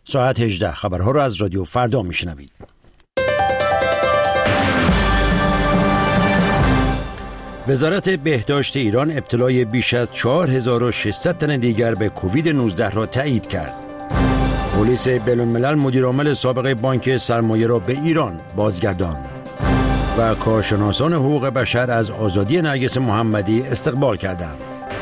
ساعت 18 خبرها را از رادیو فردا میشنوید. وزارت بهداشت ایران ابتلای بیش از 4600 تن دیگر به کووید 19 را تایید کرد. پلیس بین‌الملل مدیرعامل سابق بانک سرمایه را به ایران بازگرداند و کارشناسان حقوق بشر از آزادی نرگس محمدی استقبال کردند.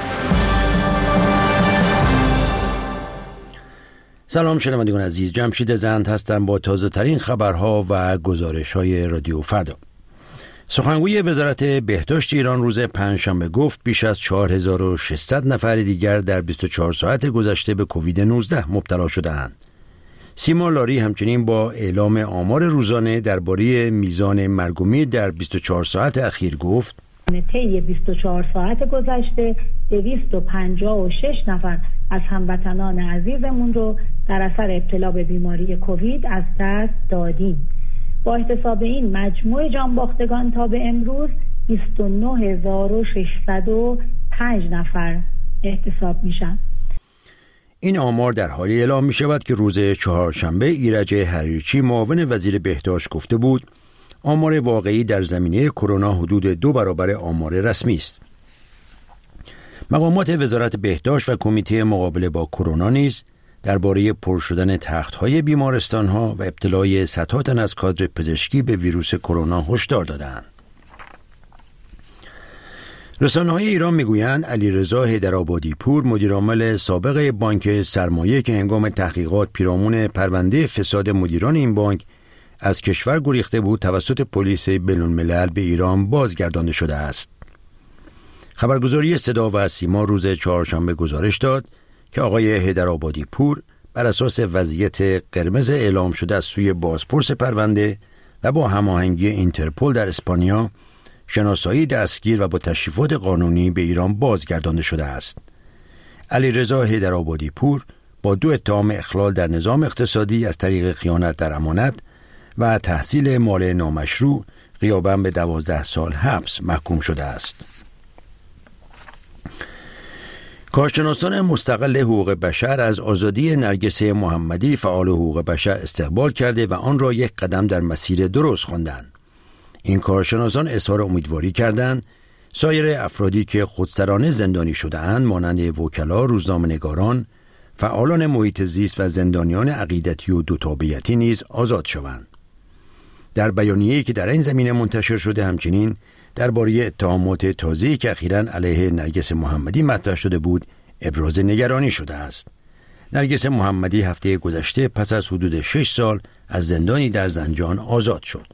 سلام شنوندگان عزیز، جمشید زند هستم با تازه ترین خبرها و گزارش های رادیو فردا. سخنگوی وزارت بهداشت ایران روز پنجشنبه گفت بیش از 4600 نفر دیگر در 24 ساعت گذشته به کووید 19 مبتلا شده‌اند. سیما لاری همچنین با اعلام آمار روزانه درباره میزان مرگ و میر در 24 ساعت اخیر گفت طی 24 ساعت گذشته 256 نفر از هموطنان عزیزمون رو در اثر ابتلا به بیماری کووید از دست دادیم. با احتساب این مجموع جانباختگان تا به امروز 29605 نفر احتساب میشن. این آمار در حالی اعلام می شود که روز چهارشنبه ایرج حریچی معاون وزیر بهداشت گفته بود آمار واقعی در زمینه کرونا حدود 2 برابر آمار رسمی است. مقامات وزارت بهداشت و کمیته مقابله با کرونا نیز درباره پر شدن تخت‌های بیمارستان‌ها و ابتلای صدها تن از کادر پزشکی به ویروس کرونا هشدار دادند. رسانه‌های ایران میگویند علیرضا حیدرآبادی پور مدیرعامل سابق بانک سرمایه که هنگام تحقیقات پیرامون پرونده فساد مدیران این بانک از کشور گریخته بود توسط پلیس بین‌الملل به ایران بازگردانده شده است. خبرگزاری صدا و سیما روز چهارشنبه گزارش داد که آقای حیدرآبادی پور بر اساس وضعیت قرمز اعلام شده از سوی بازپرس پرونده و با هماهنگی اینترپل در اسپانیا شناسایی دستگیر و با تشریفات قانونی به ایران بازگردانده شده است. علیرضا حیدرآبادی پور با 2 اتهام اخلال در نظام اقتصادی از طریق خیانت در امانت و تحصیل مال نامشروع غیاباً به 12 سال حبس محکوم شده است. کارشناسان مستقل حقوق بشر از آزادی نرگس محمدی فعال حقوق بشر استقبال کرده و آن را یک قدم در مسیر درست خواندند. این کارشناسان اظهار امیدواری کردند سایر افرادی که خودسرانه زندانی شده‌اند مانند وکلا، روزنامه‌نگاران، فعالان محیط زیست و زندانیان عقیدتی و دوتابعیتی نیز آزاد شوند. در بیانیه‌ای که در این زمینه منتشر شده همچنین درباره اتهامات تازه‌ای که اخیراً علیه نرگس محمدی مطرح شده بود ابراز نگرانی شده است. نرگس محمدی هفته گذشته پس از حدود 6 سال از زندانی در زنجان آزاد شد.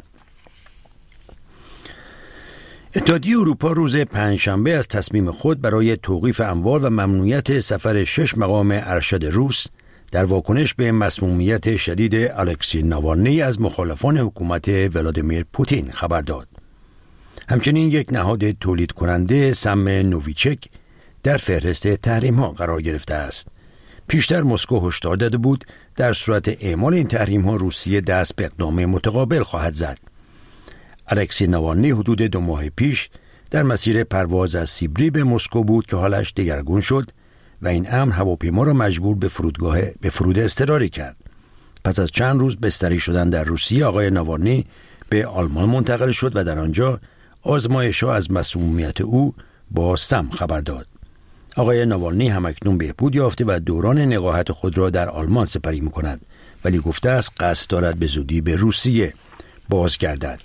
اتحادیه اروپا روز پنجشنبه از تصمیم خود برای توقیف اموال و ممنوعیت سفر 6 مقام ارشد روس در واکنش به مسمومیت شدید الکسی ناوالنی از مخالفان حکومت ولادیمیر پوتین خبر داد. همچنین یک نهاد تولید کننده سم نوویچک در فهرست تحریم‌ها قرار گرفته است. پیشتر مسکو هشدار داده بود در صورت اعمال این تحریم‌ها روسیه دست به اقدام متقابل خواهد زد. الکسی ناوالنی حدود 2 ماه پیش در مسیر پرواز از سیبری به مسکو بود که حالش دگرگون شد و این امر هواپیما را مجبور به فرود اضطراری کرد. پس از چند روز بستری شدن در روسیه آقای ناوالنی به آلمان منتقل شد و در آنجا آزمایش‌ها از مسمومیت او با سم خبر داد. آقای ناوالنی همکنون بهبود یافته و دوران نقاهت خود را در آلمان سپری می‌کند ولی گفته است قصد دارد به زودی به روسیه بازگردد.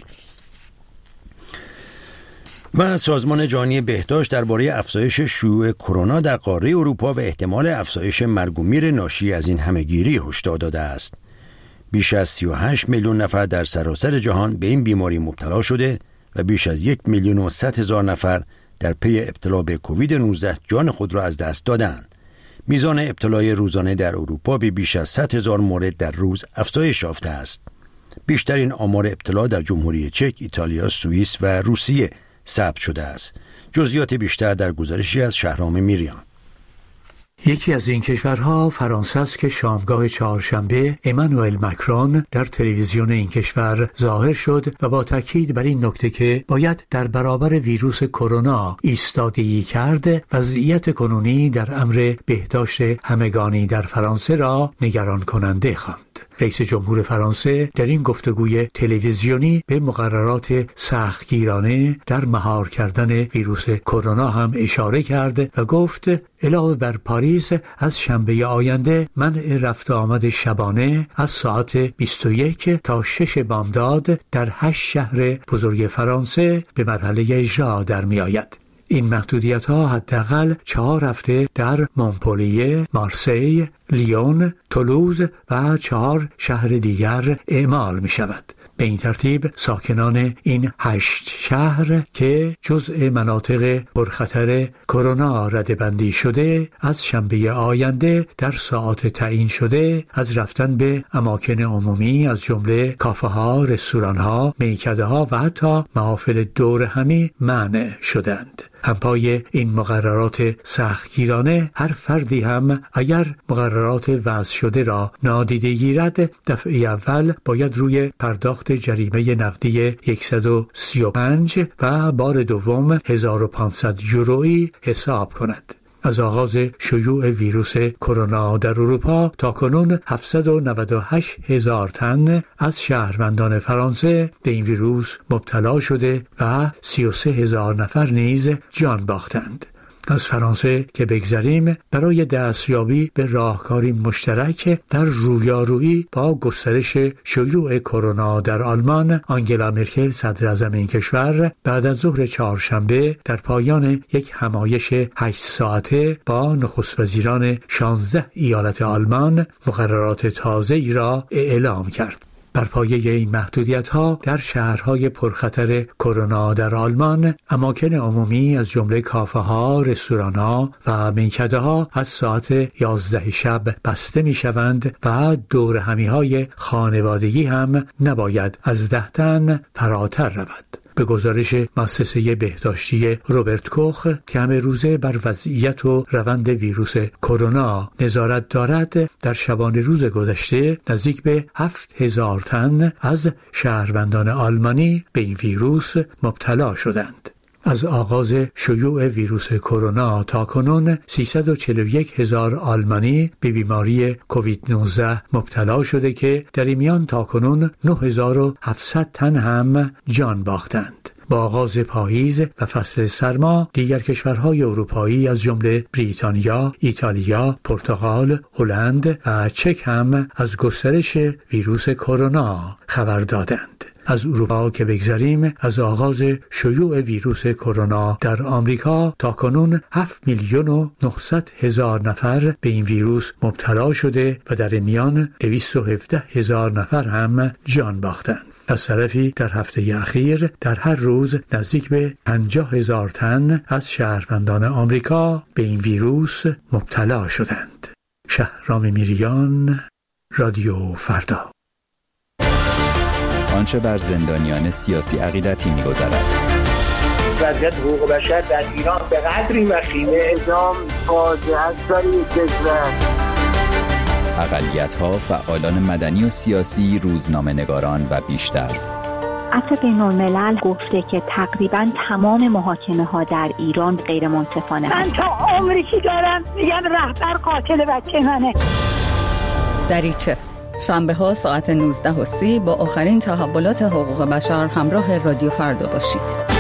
و سازمان جهانی بهداشت درباره افزایش شیوع کرونا در قاره اروپا و احتمال افزایش مرگ و میر ناشی از این همهگیری هشدار داده است. بیش از 38 میلیون نفر در سراسر جهان به این بیماری مبتلا شده و بیش از 1,100,000 نفر در پی ابتلا به کووید 19 جان خود را از دست دادند. میزان ابتلای روزانه در اروپا به بیش از 100,000 مورد در روز افزایش یافته است. بیشترین آمار ابتلا در جمهوری چک، ایتالیا، سوئیس و روسیه ثبت شده است. جزئیات بیشتر در گزارشی از شهرام میریان. یکی از این کشورها فرانسه است که شامگاه چهارشنبه امانوئل مکرون در تلویزیون این کشور ظاهر شد و با تاکید بر این نکته که باید در برابر ویروس کرونا ایستادگی کرد، وضعیت کنونی در امر بهداشت همگانی در فرانسه را نگران کننده خواند. رئیس جمهور فرانسه در این گفتگوی تلویزیونی به مقررات سختگیرانه در مهار کردن ویروس کرونا هم اشاره کرد و گفت علاوه بر پاریس از شنبه آینده منع رفت آمد شبانه از ساعت 21 تا 6 بامداد در 8 شهر بزرگ فرانسه به مرحله اجرا در می آید. این محدودیت‌ها حداقل 4 هفته در مونپلیه، مارسی، لیون، تولوز و 4 شهر دیگر اعمال می شود. به این ترتیب ساکنان این 8 شهر که جزء مناطق پرخطر کرونا رده‌بندی شده از شنبه آینده در ساعات تعیین شده از رفتن به اماکن عمومی از جمله کافه‌ها، رستوران‌ها، میکده‌ها و حتی محافل دور همی منع شدند. همپای این مقررات سختگیرانه هر فردی هم اگر مقررات وضع شده را نادیده گیرد دفعه اول باید روی پرداخت جریمه نقدی 135 و بار دوم 1500 یورویی حساب کند. از آغاز شیوع ویروس کرونا در اروپا تاکنون 798,000 تن از شهروندان فرانسه به این ویروس مبتلا شده و 33,000 نفر نیز جان باختند. از فرانسه که بگذریم، برای دستیابی به راهکاری مشترک در رویارویی با گسترش شیوع کرونا در آلمان، آنگلا مرکل صدراعظم این کشور بعد از ظهر چهارشنبه در پایان یک همایش 8 ساعته با نخست وزیران 16 ایالت آلمان مقررات تازه‌ای را اعلام کرد. بر پایه این محدودیت‌ها در شهرهای پرخطر کرونا در آلمان، اماکن عمومی از جمله کافه‌ها، رستوران‌ها و میکده‌ها از ساعت 11 شب بسته می‌شوند و دور همی‌های خانوادگی هم نباید از 10 تن فراتر رود. به گزارش مؤسسه بهداشتی روبرت کوخ که همه روزه بر وضعیت و روند ویروس کرونا نظارت دارد، در شبانه روز گذشته نزدیک به 7,000 تن از شهروندان آلمانی به این ویروس مبتلا شدند. از آغاز شیوع ویروس کرونا تا کنون 341,000 آلمانی به بیماری کووید 19 مبتلا شده که در این میان تا کنون 9,700 تن هم جان باختند. با آغاز پاییز و فصل سرما، دیگر کشورهای اروپایی از جمله بریتانیا، ایتالیا، پرتغال، هلند و چک هم از گسترش ویروس کرونا خبر دادند. از اروپا که بگذریم، از آغاز شیوع ویروس کرونا در آمریکا تا کنون 7,900,000 نفر به این ویروس مبتلا شده و در میان 217,000 نفر هم جان باختند. از طرفی در هفته اخیر در هر روز نزدیک به 50,000 تن از شهروندان آمریکا به این ویروس مبتلا شدند. شهرام میریان، رادیو فردا. آنچه بر زندانیان سیاسی عقیدتی می‌گذرد. وضعیت حقوق بشر در ایران به قدری وخیمه، اعدام فاجعه است در این کشور. اقلیت‌ها، فعالان مدنی و سیاسی، روزنامه‌نگاران و بیشتر. عفو بین‌الملل گفته که تقریباً تمام محاکمه‌ها در ایران غیر منصفانه من تا عمری که دارم میگم رهبر قاتل بچه منه. دریچه شنبه ها ساعت 19:30 با آخرین تحولات حقوق بشر همراه رادیو فردا باشید.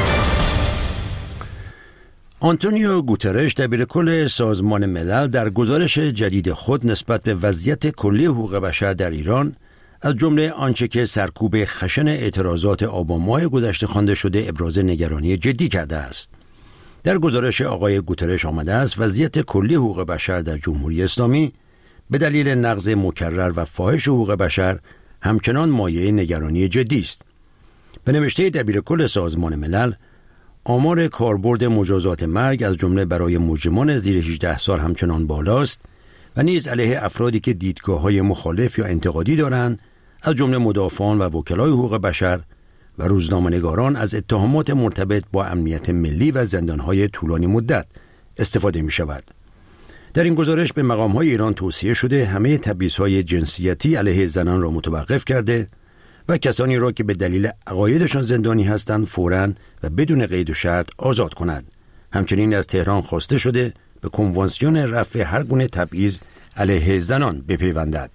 آنتونیو گوترش دبیرکل سازمان ملل در گزارش جدید خود نسبت به وضعیت کلی حقوق بشر در ایران، از جمله آنچه که سرکوب خشن اعتراضات آبان ماه گذشته خوانده شده، ابراز نگرانی جدی کرده است. در گزارش آقای گوترش آمده است وضعیت کلی حقوق بشر در جمهوری اسلامی به دلیل نقض مکرر و فاحش حقوق بشر همچنان مایه نگرانی جدی است. به نوشته دبیرکل سازمان ملل، آمار کاربرد مجازات مرگ از جمله برای مجرمان زیر 18 سال همچنان بالاست و نیز علیه افرادی که دیدگاه‌های مخالف یا انتقادی دارند، از جمله مدافعان و وکلای حقوق بشر و روزنامه‌نگاران، از اتهامات مرتبط با امنیت ملی و زندان‌های طولانی مدت استفاده می‌شود. در این گزارش به مقام‌های ایران توصیه شده همه تبعیض‌های جنسیتی علیه زنان را متوقف کرده و کسانی را که به دلیل عقایدشان زندانی هستند فوراً و بدون قید و شرط آزاد کند. همچنین از تهران خواسته شده به کنوانسیون رفع هر گونه تبعیض علیه زنان بپیوندد.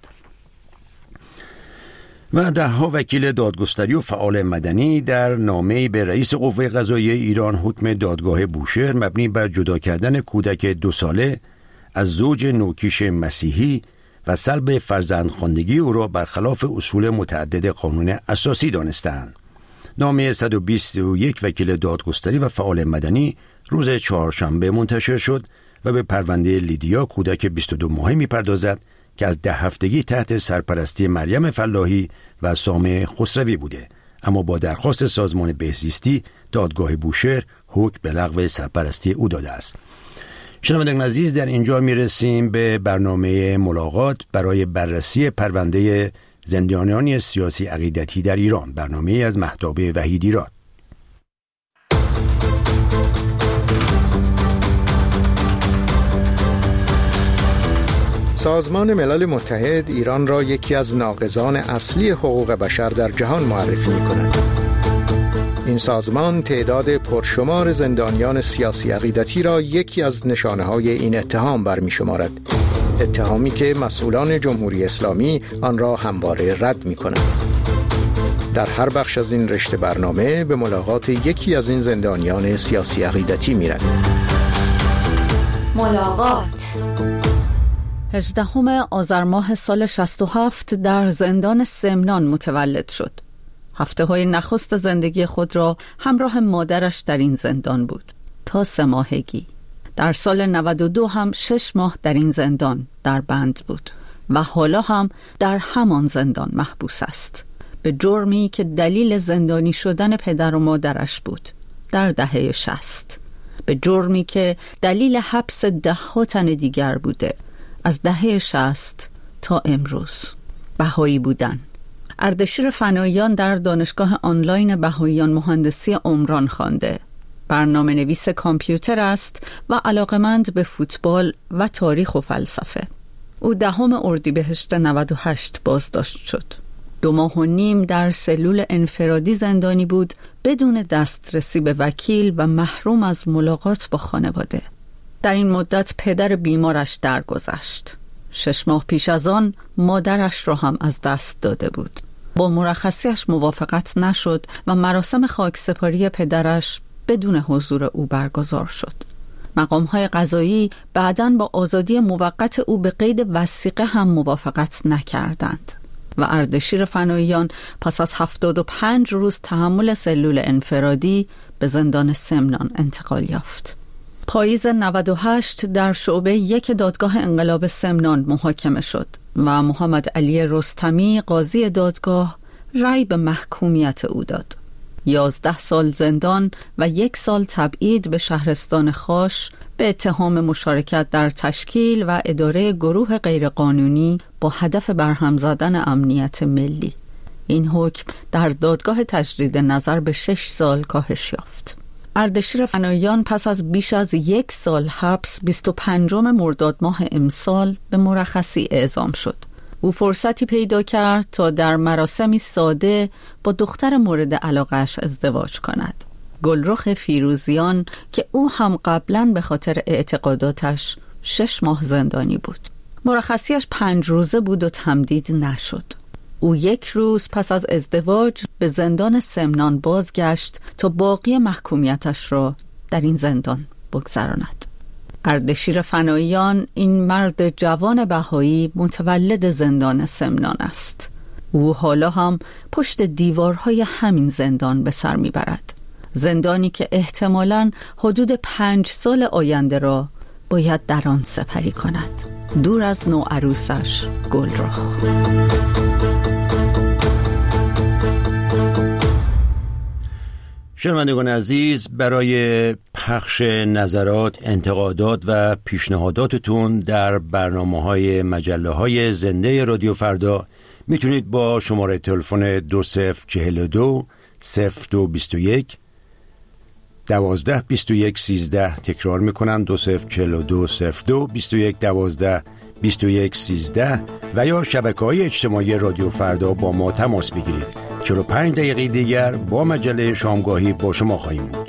و ده‌ها وکیل دادگستری و فعال مدنی در نامه‌ای به رئیس قوه قضاییه ایران حکم دادگاه بوشهر مبنی بر جدا کردن کودک 2 ساله از زوج نوکیش مسیحی و سلب فرزندخواندگی او را برخلاف اصول متعدد قانون اساسی دانستند. نامه 121 وکیل دادگستری و فعال مدنی روز چهارشنبه منتشر شد و به پرونده لیدیا کودک 22 ماهه می‌پردازد که از 10 هفتگی تحت سرپرستی مریم فلاحی و سامح خسروی بوده، اما با درخواست سازمان بهزیستی دادگاه بوشهر حکم به لغو سرپرستی او داده است. شنوندگان عزیز، در اینجا میرسیم به برنامه ملاقات برای بررسی پرونده زندانیان سیاسی عقیدتی در ایران، برنامه از مهتاب وحیدیراد. سازمان ملل متحد ایران را یکی از ناقضان اصلی حقوق بشر در جهان معرفی می‌کند. این سازمان تعداد پرشمار زندانیان سیاسی عقیدتی را یکی از نشانه‌های این اتهام برمی‌شمارد. اتهامی که مسئولان جمهوری اسلامی آن را همواره رد می‌کنند. در هر بخش از این رشته برنامه به ملاقات یکی از این زندانیان سیاسی عقیدتی می‌رویم. ملاقات 18 آذر ماه سال 67 در زندان سمنان متولد شد. هفته‌های نخست زندگی خود را همراه مادرش در این زندان بود تا 3 ماهگی. در سال 92 هم 6 ماه در این زندان در بند بود و حالا هم در همان زندان محبوس است به جرمی که دلیل زندانی شدن پدر و مادرش بود در دهه 60، به جرمی که دلیل حبس 10 تن دیگر بوده از دهه 60 تا امروز. بهایی بودن. اردشیر فناییان در دانشگاه آنلاین بهاییان مهندسی عمران خوانده. برنامه نویس کامپیوتر است و علاقمند به فوتبال و تاریخ و فلسفه. او 10 اردیبهشت 98 بازداشت شد. 2 ماه و نیم در سلول انفرادی زندانی بود بدون دسترسی به وکیل و محروم از ملاقات با خانواده. در این مدت پدر بیمارش درگذشت. 6 ماه پیش از آن مادرش را هم از دست داده بود. با مرخصیش موافقت نشد و مراسم خاکسپاری پدرش بدون حضور او برگزار شد. مقام‌های قضایی بعداً با آزادی موقت او به قید وثیقه هم موافقت نکردند و اردشیر فناییان پس از 75 روز تحمل سلول انفرادی به زندان سمنان انتقال یافت. پاییز 98 در شعبه 1 دادگاه انقلاب سمنان محاکمه شد و محمد علی رستمی قاضی دادگاه رأی به محکومیت او داد. 11 سال زندان و 1 سال تبعید به شهرستان خاش به اتهام مشارکت در تشکیل و اداره گروه غیرقانونی با هدف برهم زدن امنیت ملی. این حکم در دادگاه تجدید نظر به 6 سال کاهش یافت. اردشیر فناییان پس از بیش از 1 سال حبس 25 مرداد ماه امسال به مرخصی اعزام شد. او فرصتی پیدا کرد تا در مراسمی ساده با دختر مورد علاقه‌اش ازدواج کند، گلرخ فیروزیان، که او هم قبلاً به خاطر اعتقاداتش 6 ماه زندانی بود. مرخصیش 5 روزه بود و تمدید نشد. او 1 روز پس از ازدواج به زندان سمنان بازگشت تا باقی محکومیتش را در این زندان بگذراند. اردشیر فناییان این مرد جوان بهایی متولد زندان سمنان است. او حالا هم پشت دیوارهای همین زندان به سر میبرد. زندانی که احتمالاً حدود 5 سال آینده را باید در آن سپری کند، دور از نوعروسش گلرخ. شنوندگان عزیز، برای پخش نظرات، انتقادات و پیشنهاداتتون در برنامه‌های مجله‌های زنده رادیو فردا میتونید با شماره تلفن 2042 0221 12 21 13. تکرار میکنم 2042 02 21 12 21 13 و یا شبکه‌های اجتماعی رادیو فردا با ما تماس بگیرید. 45 دقیقه دیگر با مجله شامگاهی با شما خواهیم بود.